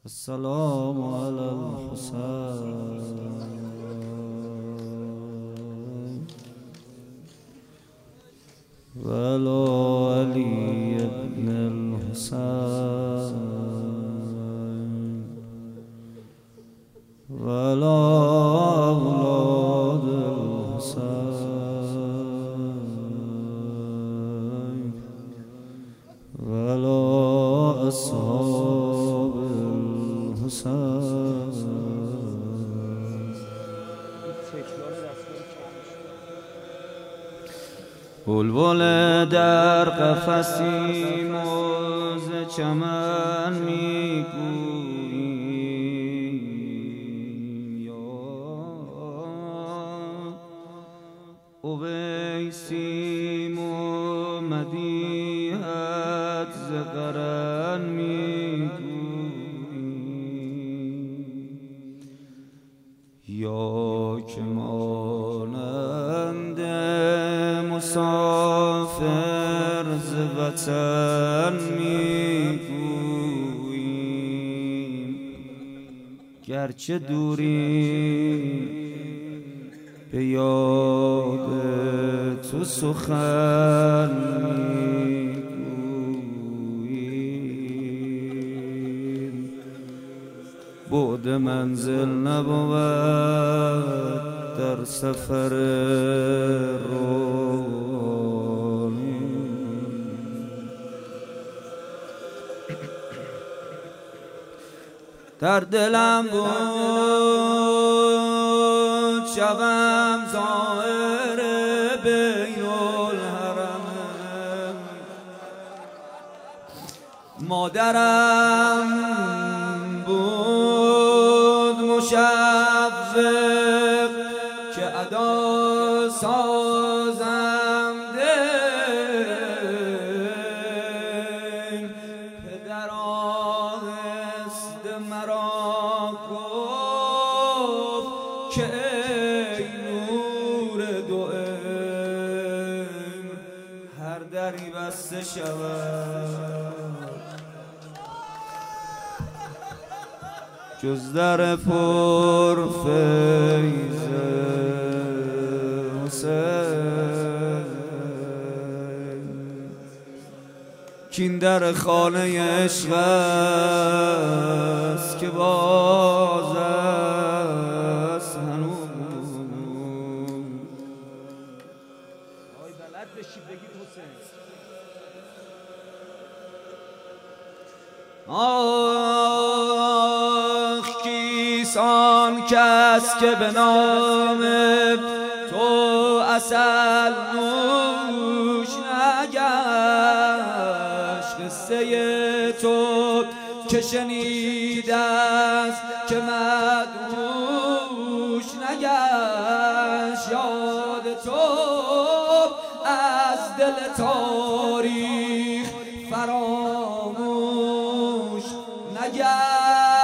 السلام على الحسين وعلى علي بن الحسين وعلى أولاد الحسين وعلى أصحاب بلبل در قفسیم و ز چمن میگوییم یا اویسیم و مدیحت ز قرن میگوییم یا که مانند مسافر ز وطن میگوییم گرچه دوری به یاد تو سخن میگوییم بعد منزل نبود در سفر روانی در دلم بود شوم زائر بین الحرم مادرم بود مشوق که ادا سازم دل پدر آهسته مرا گفت که ای نور دو علم هر دری بسته شود جز در پر فیض حسین کین در خانه عشق است که باز است هنوز آی بلد بشی بگید حسین آن کس که به نام تو عسل نوش نگشت قصه تو که شنیده است که مدهوش نگشت یاد تو از دل تاریخ فراموش نگشت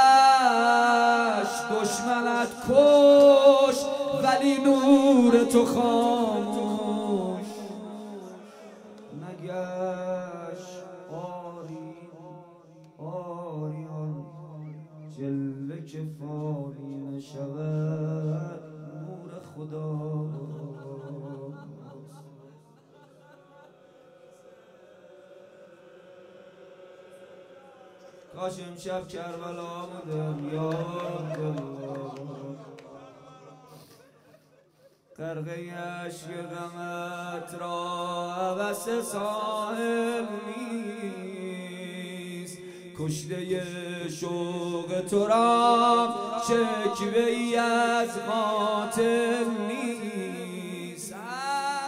دشمنت کش ولی نور تو خاموش نگشت آری آری آن جلوه که فانی نشود نور خدا کاش امشب کربلا بودم یاد غرقه اشک غمت را هوس ساحل نیست کشته شوق تو را شکوه ای از قاتل نیست هر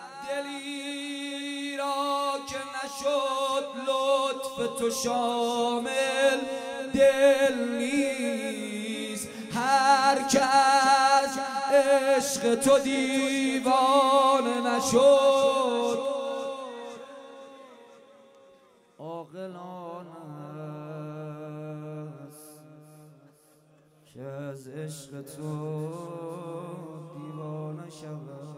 دلی را که نشد لطف تو شامل دل نیست هر کس عشق تو دیوانه نشد عاقلانه است که از عشق تو دیوانه شود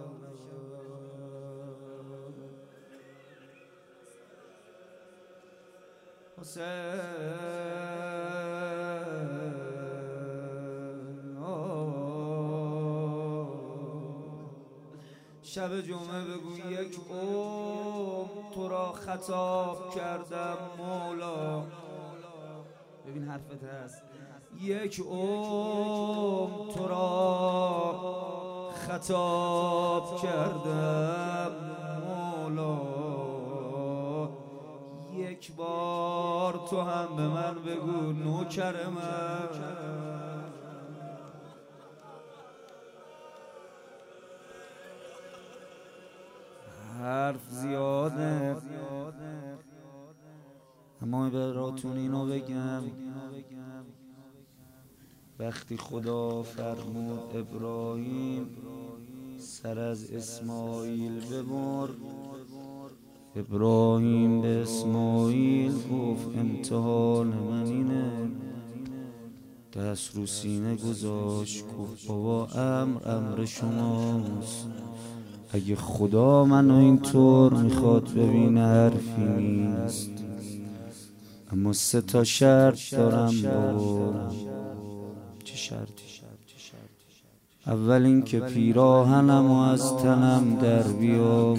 حسین شب جمعه بگو یک تو را خطاب کردم مولا. ببین حرفت هست. یک تو را خطاب کردم مولا. یک بار تو هم به من بگو نوکر من. حرف زیاده اما براتون اینو بگم، وقتی خدا فرمود ابراهیم سر از اسماعیل ببر، ابراهیم به اسماعیل گفت امتحان من اینه، دست رو سینه گذاشت گفت بابا امر شماست، اگه خدا منو اینطور میخواد ببینه حرفی نیست، اما 3 تا شرط دارم بابا. چه شرطی؟ اول این که پیراهنمو از تنم در بیار،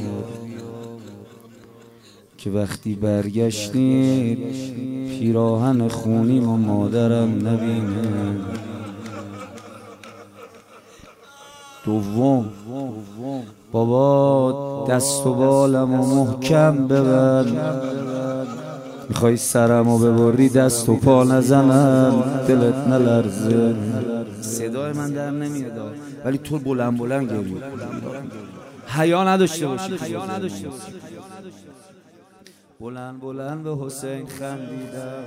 که وقتی برگشتید پیراهن خونیم و مادرم نبینه. دوم بابا دست و بالمو محکم ببند، میخوای سرمو ببری دست و پا نزنم دلت نلرزه. صدای من در نمیاد ولی تو بلند گریه. حیا نداشته باشی، بلند به حسین خندیدم.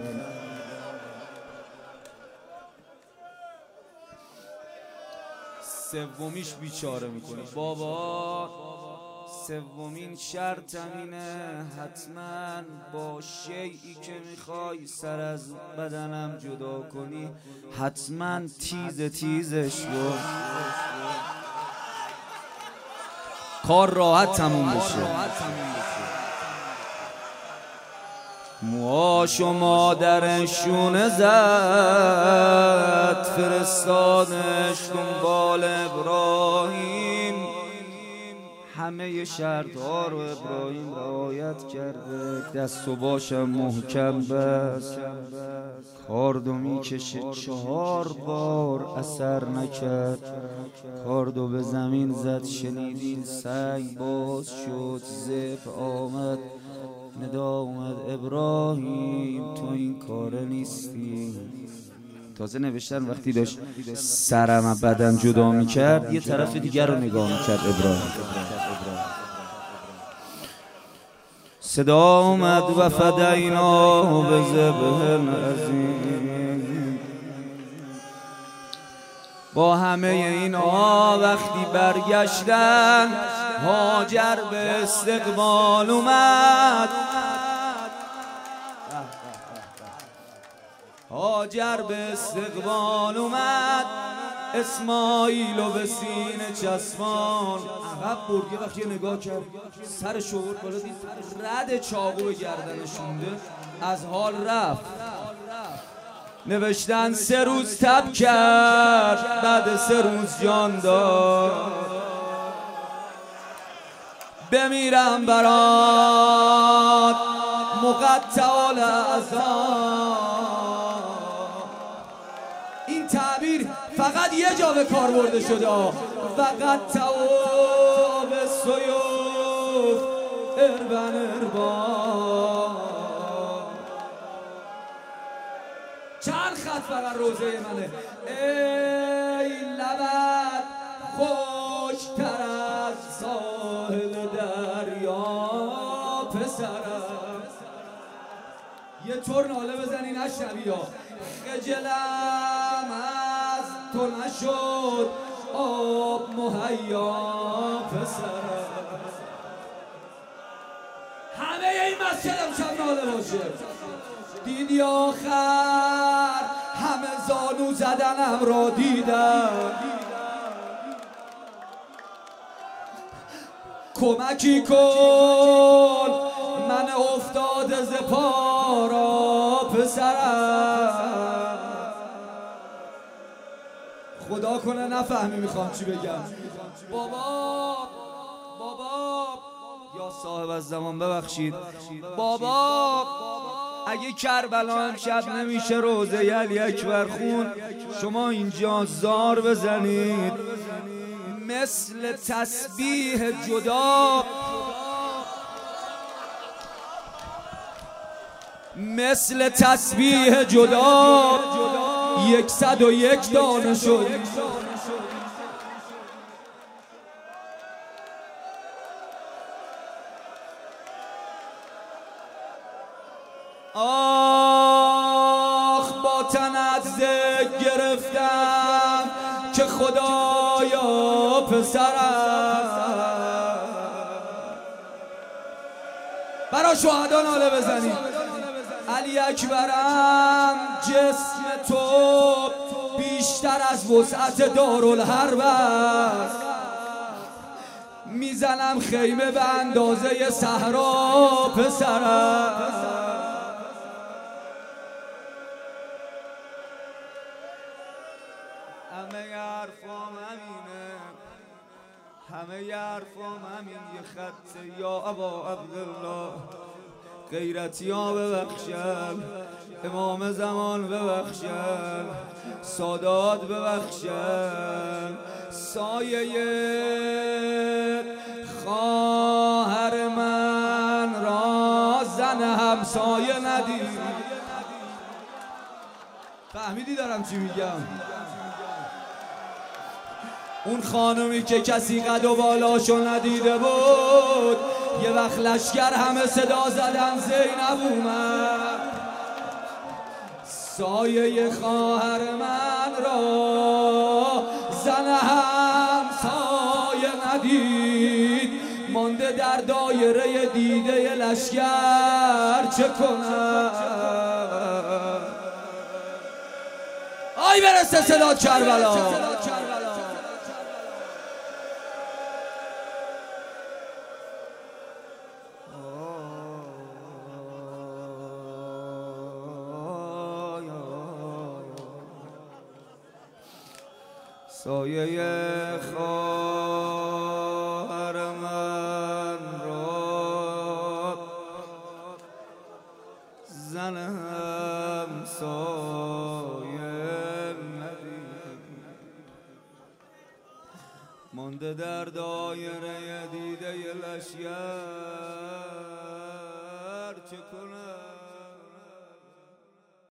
سومیش بیچاره میکنه بابا. سومین شرطم اینه حتما با شیئی که میخوای سر از بدنم جدا کنی حتما تیزش رو کار راحت تموم بشه. موهاش و مادرشونه زد، فرستادش دنبال ابراهیم. همه شرط ها رو ابراهیم رعایت کرده، دست و باشم محکم بست. کاردو میکشه 4 بار اثر نکرد، کاردو به زمین زد، شنیدین سنگ باز شد، زب آمد، ندا اومد ابراهیم تو این کاره نیستی. تازه نوشتن وقتی داشت سرم بدن جدا میکرد یه طرف دیگر رو نگاه میکرد ابراهیم. صدا اومد و فدینا به ذبح عظیم. با همه اینا وقتی برگشتن هاجر به استقبال اومد، هاجر به استقبال اومد، اسماعیل و به سینه چسبان عقب برد. یه وقت یه نگاه کرد سر شعور بالا دید رد چاقو به گردنش مونده، از حال رفت. نوشتن 3 روز تب کرد، بعد 3 روز جان داد. بمیرم برات مقطع الاعضا. این تعبیر فقط یه جا به کار برده شده، فقط به سیوف اربان. چند خط فقط روزه منه. ای لبت خوشتر از ساحل دریا پسرم. یه طور ناله بزنی نشنوی ها. خجلم از تو نشد آب مهیا پسرم. همه این مسجد امشب ناله باشه. دیدی آخر همه زانو زدنم را دیدم. کمکی کن من افتاده ز پارا پسرم. خدا کنه نفهمی میخوام چی بگم. بابا یا صاحب از زمان ببخشید بابا، اگه کربلا امشب نمیشه روزه علی اکبر خون، شما اینجا زار بزنید مثل تسبیح جدا، مثل تسبیح جدا 101 دانه شد. آخ با تنت ذکر گرفتم که خدایا پسرم، برا شهدا ناله بزنید. علی اکبرم جسم تو بیشتر از وسعت دارالحرب است، میزنم خیمه به اندازه صحرا پسرم. همه حرفام همینه، همه حرفام همین یه خطه. یا ابا عبدالله غیرتی ها ببخشن، امام زمان ببخشن، سادات ببخشن، سایه خواهر من را زن همسایه ندید. فهمیدی دارم چی میگم؟ اون خانمی که کسی قد و بالاشو ندیده بود، یه وقت لشکر همه صدا زدن زینب اومد. سایه خواهر من را زن همسایه ندید، مانده در دایره دیده لشکر چه کنم؟ آی برسه صدا کربلا. سایه خواهر من را زن همسایه ندید، مانده در دایره دیده لشکر چه کنم؟